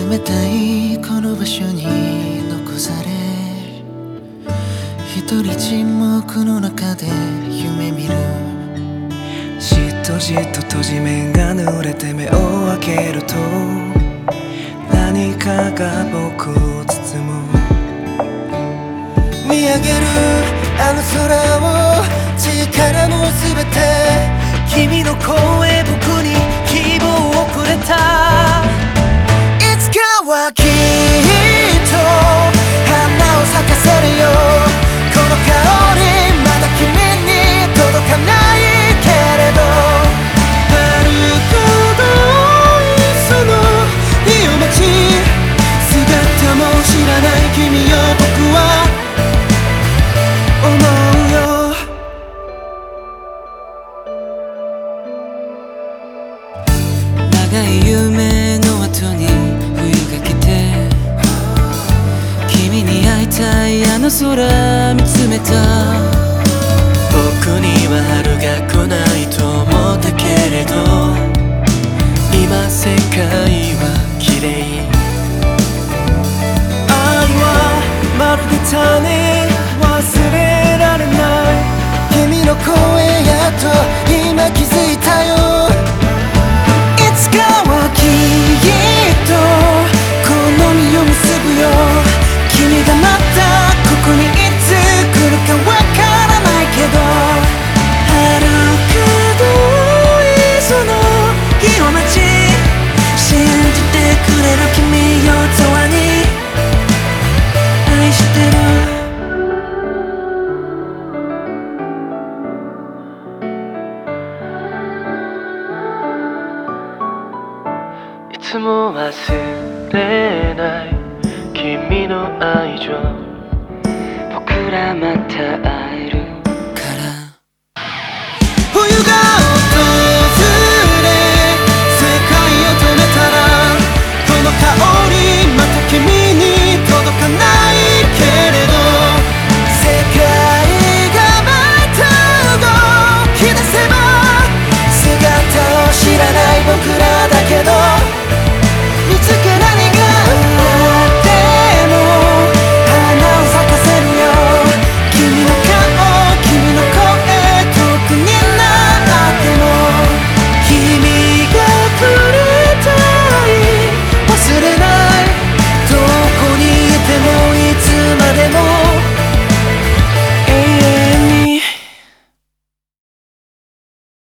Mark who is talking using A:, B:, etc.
A: 冷たいこの場所に残され、一人沈黙の中で夢見る。
B: じっとじっと閉じ目が濡れて目を開けると、何かが僕を包む。
A: 見上げるあの空を力のすべて、君の声僕に希望をくれた。いつかはきっと花を咲かせるよ。この香りまだ君に届かないけれど、遥か遠いその夜街、姿も知らない君よ僕は思うよ。長い夢の後に冬が来て、君に会いたいあの空見つめた。
B: 僕には春が来ないと思ったけれど、今世界は綺麗。
A: 愛はまるで種、忘れられない。君の声やっと今気づいたよ。いつかはきっとこの実を結ぶよ。君がまたここにいつ来るかわからないけど、遥か遠いその夜街、信じてくれる君よ永遠に愛してる。
B: いつも忘れない君の愛情、僕らまた